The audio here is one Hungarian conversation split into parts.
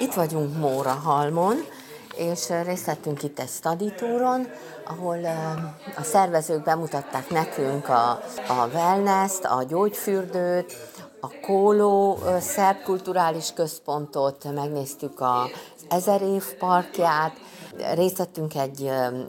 Itt vagyunk Mórahalmon, és részt vettünk itt egy study touron, ahol a szervezők bemutatták nekünk a wellness-t, a gyógyfürdőt, a Kóló szerb kulturális központot, megnéztük az 1000 év parkját, részt vettünk egy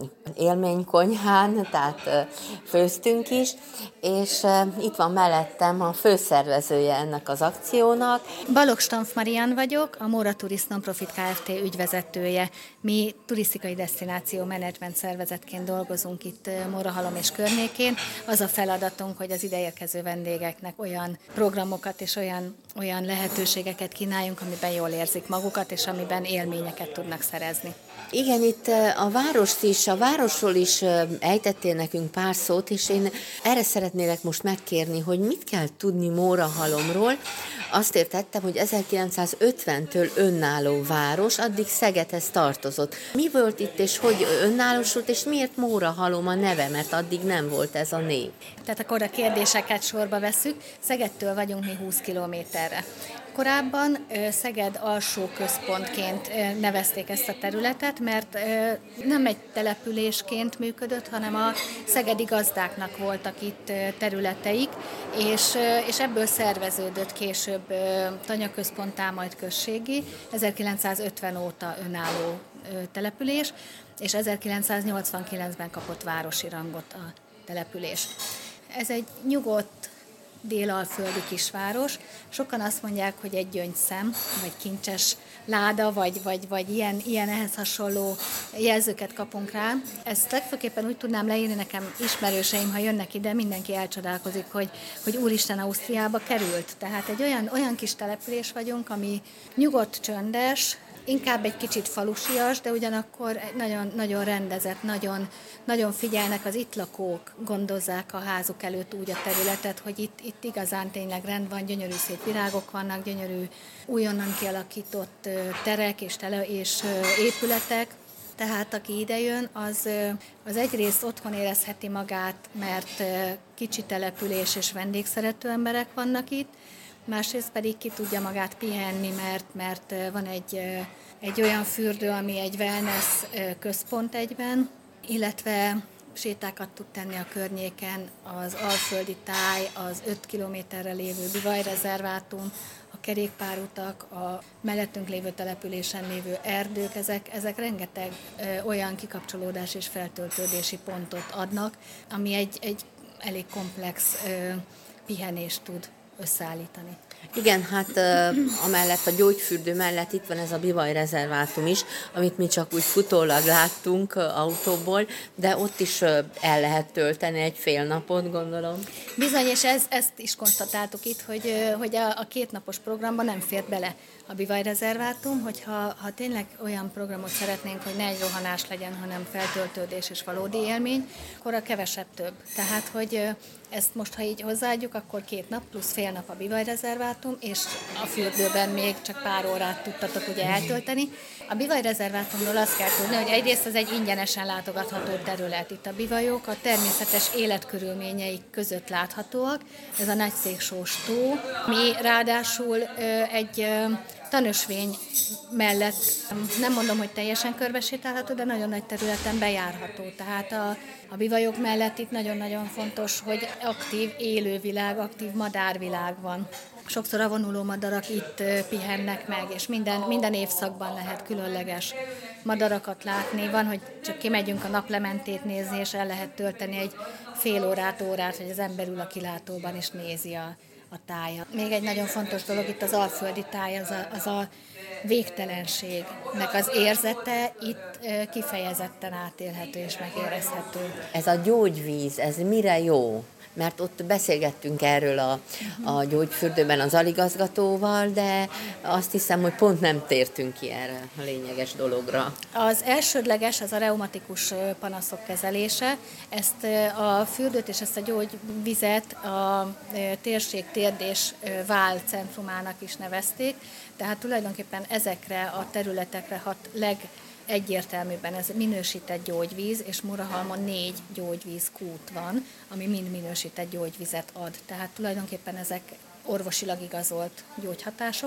élménykonyhán, tehát főztünk is, és itt van mellettem a főszervezője ennek az akciónak. Balogh Stampf Marian vagyok, a Móra Tourist Nonprofit Kft. Ügyvezetője. Mi turisztikai desztináció menedzsment szervezetként dolgozunk itt Mórahalom és környékén. Az a feladatunk, hogy az ideérkező vendégeknek olyan programokat és olyan lehetőségeket kínáljunk, amiben jól érzik magukat, és amiben élményeket tudnak szerezni. Igen, itt a városról is ejtettél nekünk pár szót, és én erre szeretnélek most megkérni, hogy mit kell tudni Mórahalomról. Azt értettem, hogy 1950-től önálló város, addig Szegedhez tartozott. Mi volt itt, és hogy önállósult, és miért Mórahalom a neve, mert addig nem volt ez a név? Tehát akkor a kérdéseket sorba vesszük. Szegedtől vagyunk mi 20 kilométerre. Korábban Szeged alsó központként nevezték ezt a területet, mert nem egy településként működött, hanem a szegedi gazdáknak voltak itt területeik, és ebből szerveződött később tanyaközponttá, majd községi, 1950 óta önálló település, és 1989-ben kapott városi rangot a település. Ez egy nyugodt, délalföldi kisváros. Sokan azt mondják, hogy egy gyöngyszem, vagy kincses láda, vagy ilyen ehhez hasonló jelzőket kapunk rá. Ezt legfőképpen úgy tudnám leírni, nekem ismerőseim, ha jönnek ide, mindenki elcsodálkozik, hogy úristen, Ausztriába került. Tehát egy olyan kis település vagyunk, ami nyugodt, csöndes, inkább egy kicsit falusias, de ugyanakkor nagyon, nagyon rendezett, nagyon figyelnek az itt lakók, gondozzák a házuk előtt úgy a területet, hogy itt igazán tényleg rend van, gyönyörű szép virágok vannak, gyönyörű újonnan kialakított terek és épületek. Tehát aki idejön, az egyrészt otthon érezheti magát, mert kicsi település és vendégszerető emberek vannak itt, másrészt pedig ki tudja magát pihenni, mert van egy olyan fürdő, ami egy wellness központ egyben, illetve sétákat tud tenni a környéken, az alföldi táj, az 5 kilométerre lévő bivajrezervátum, a kerékpárutak, a mellettünk lévő településen lévő erdők, ezek rengeteg olyan kikapcsolódás és feltöltődési pontot adnak, ami egy elég komplex pihenést tud összeállítani. Igen, hát amellett a gyógyfürdő mellett itt van ez a bivajrezervátum is, amit mi csak úgy futólag láttunk autóból, de ott is el lehet tölteni egy fél napot, gondolom. Bizony, és ezt is konstatáltuk itt, hogy a 2 napos programban nem fér bele a bivajrezervátum, hogyha tényleg olyan programot szeretnénk, hogy ne egy rohanás legyen, hanem feltöltődés és valódi élmény, akkor a kevesebb több. Tehát, hogy ezt most, ha így hozzáadjuk, akkor 2 nap plusz fél nap a bivajrezervátum, és a fürdőben még csak pár órát tudtatok ugye eltölteni. A bivajrezervátumról azt kell tudni, hogy egyrészt ez egy ingyenesen látogatható terület. Itt a bivajok a természetes életkörülményeik között láthatóak. Ez a Nagyszéksós tó, mi ráadásul egy tanösvény mellett, nem mondom, hogy teljesen körbesétálható, de nagyon nagy területen bejárható. Tehát a bivajok mellett itt nagyon-nagyon fontos, hogy aktív élővilág, aktív madárvilág van. Sokszor a vonuló madarak itt pihennek meg, és minden évszakban lehet különleges madarakat látni. Van, hogy csak kimegyünk a naplementét nézni, és el lehet tölteni egy fél órát, hogy az ember ül a kilátóban, és nézi a tája. Még egy nagyon fontos dolog itt az alföldi táj, az a végtelenségnek az érzete itt kifejezetten átélhető és megérezhető. Ez a gyógyvíz, ez mire jó? Mert ott beszélgettünk erről a gyógyfürdőben az aligazgatóval, de azt hiszem, hogy pont nem tértünk ki erre a lényeges dologra. Az elsődleges az a reumatikus panaszok kezelése. Ezt a fürdőt és ezt a gyógyvizet a térség térd és váll centrumának is nevezték, tehát tulajdonképpen ezekre a területekre hat egyértelműben ez minősített gyógyvíz, és Mórahalmon 4 gyógyvízkút van, ami mind minősített gyógyvizet ad. Tehát tulajdonképpen ezek orvosilag igazolt gyógyhatások.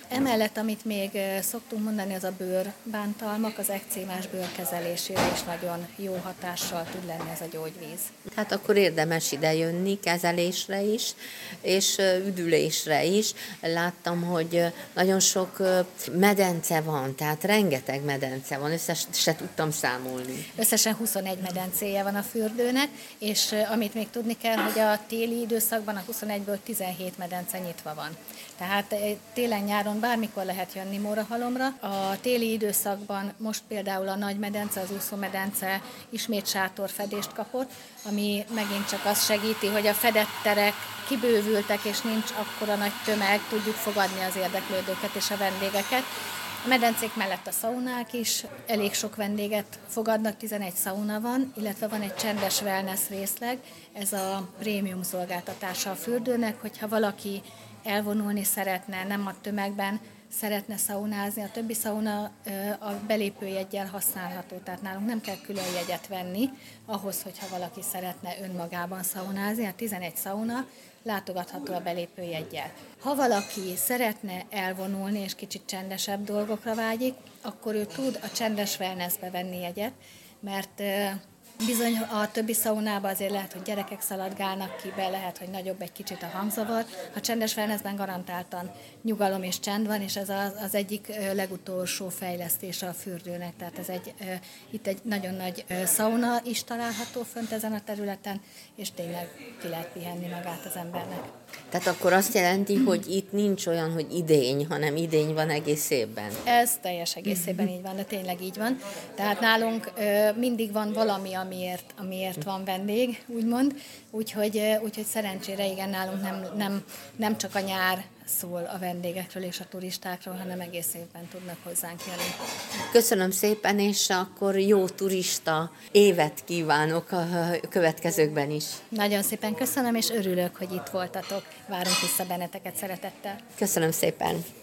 Emellett, amit még szoktunk mondani, az a bőrbántalmak, az ekcémás bőr kezelésére is nagyon jó hatással tud lenni ez a gyógyvíz. Tehát akkor érdemes idejönni kezelésre is, és üdülésre is. Láttam, hogy nagyon sok medence van, tehát rengeteg medence van, se tudtam számolni. Összesen 21 medencéje van a fürdőnek, és amit még tudni kell, hogy a téli időszakban a 21-ből 17 medence nyitva van. Tehát télen-nyáron bármikor lehet jönni Mórahalomra. A téli időszakban most például a nagy medence, az úszómedence ismét sátorfedést kapott, ami megint csak azt segíti, hogy a fedett terek kibővültek, és nincs akkora nagy tömeg, tudjuk fogadni az érdeklődőket és a vendégeket. A medencék mellett a szaunák is elég sok vendéget fogadnak, 11 szauna van, illetve van egy csendes wellness részleg, ez a prémium szolgáltatása a fürdőnek, hogyha valaki elvonulni szeretne, nem a tömegben, szeretne szaunázni, a többi szauna a belépőjeggyel használható, tehát nálunk nem kell külön jegyet venni ahhoz, hogyha valaki szeretne önmagában szaunázni, a 11 szauna látogatható a belépőjeggyel. Ha valaki szeretne elvonulni és kicsit csendesebb dolgokra vágyik, akkor ő tud a csendes wellnessbe venni jegyet, mert bizony a többi szaunában azért lehet, hogy gyerekek szaladgálnak ki be, lehet, hogy nagyobb egy kicsit a hangzavar. A csendes wellnessben garantáltan nyugalom és csend van, és ez az egyik legutolsó fejlesztése a fürdőnek. Tehát itt egy nagyon nagy szauna is található fönt ezen a területen, és tényleg ki lehet pihenni magát az embernek. Tehát akkor azt jelenti, hogy itt nincs olyan, hogy idény, hanem idény van egész évben. Ez teljes egész évben így van, de tényleg így van. Tehát nálunk mindig van valami, amiért van vendég, úgymond. Úgyhogy szerencsére igen, nálunk nem csak a nyár szól a vendégekről és a turistákról, hanem egész évben tudnak hozzánk jönni. Köszönöm szépen, és akkor jó turista évet kívánok a következőkben is. Nagyon szépen köszönöm, és örülök, hogy itt voltatok. Várunk vissza benneteket szeretettel. Köszönöm szépen.